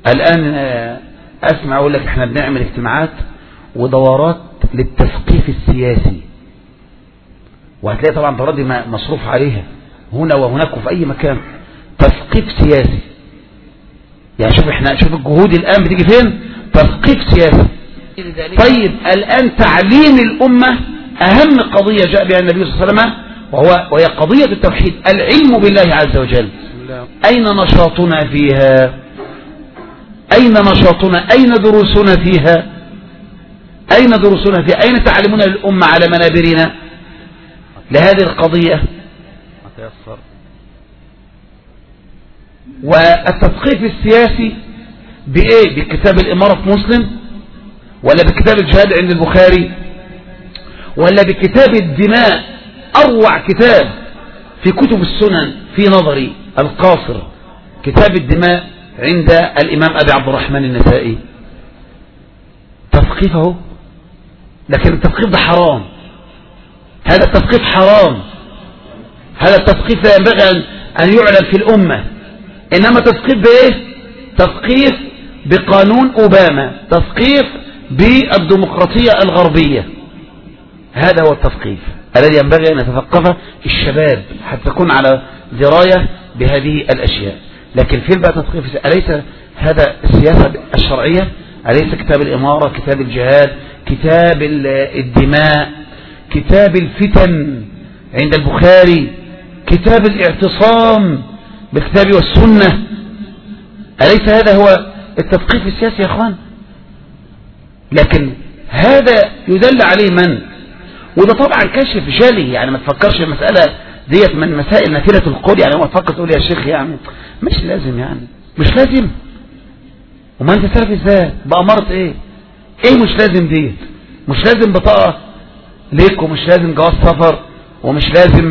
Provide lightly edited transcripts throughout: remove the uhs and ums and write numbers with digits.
الآن أسمع أقول لك احنا بنعمل اجتماعات ودورات للتثقيف السياسي، وهتلاقي طبعا الدورات دي مصروف عليها هنا وهناك وفي أي مكان. تثقيف سياسي، يعني شوف الجهود الآن بتيجي فين؟ تثقيف سياسي. طيب الآن تعليم الأمة أهم قضية جاء بها النبي صلى الله عليه وسلم، وهي قضية التوحيد، العلم بالله عز وجل. أين نشاطنا فيها؟ أين نشاطنا؟ أين دروسنا فيها؟ أين دروسنا فيها؟ أين تعلمنا للأمة على منابرنا لهذه القضية؟ والتثقيف السياسي بإيه؟ بكتاب الإمارة في مسلم، ولا بكتاب الجهاد عند البخاري، ولا بكتاب الدماء، أروع كتاب في كتب السنن في نظري القاصر، كتاب الدماء عند الإمام أبي عبد الرحمن النسائي. تثقيفه، لكن التثقيف ده حرام، هذا التثقيف حرام، هذا التثقيف لا ينبغي أن يعلن في الأمة. إنما تثقيف بإيه؟ تثقيف بقانون أوباما، تثقيف بالديمقراطية الغربية، هذا هو التثقيف الذي ينبغي أن يتثقف الشباب حتى تكون على دراية بهذه الأشياء. لكن فين بقى تثقيف؟ أليس هذا السياسة الشرعية؟ أليس كتاب الإمارة، كتاب الجهاد، كتاب الدماء، كتاب الفتن عند البخاري، كتاب الاعتصام بالكتاب والسنة، أليس هذا هو التثقيف السياسي يا أخوان؟ لكن هذا يدل عليه من؟ وده طبعا كشف جلي، يعني ما تفكرش المسألة ديت من مسائل نافلة القول، يعني ما تفكر تقول يا شيخ يعني مش لازم، يعني مش لازم. وما انت سلف ازاي بأمارة ايه مش لازم ديت؟ مش لازم بطاقة ليك، ومش لازم جواز سفر، ومش لازم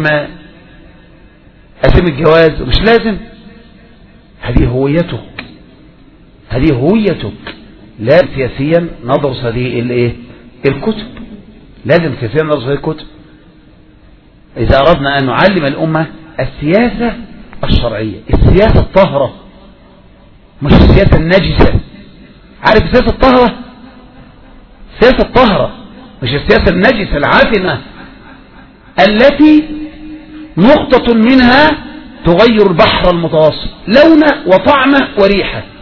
اسم الجواز، ومش لازم. هذه هويتك، هذه هويتك. لا سياسيا ندرس هذه الكتب، لازم سياسيا ندرس هذه الكتب إذا أردنا أن نعلم الأمة السياسة الشرعية، السياسة الطاهرة، مش السياسة النجسة. عارف السياسة الطاهرة؟ السياسة الطاهرة مش السياسة النجسة العافنة التي نقطة منها تغير البحر المتوسط لونه وطعمه وريحه.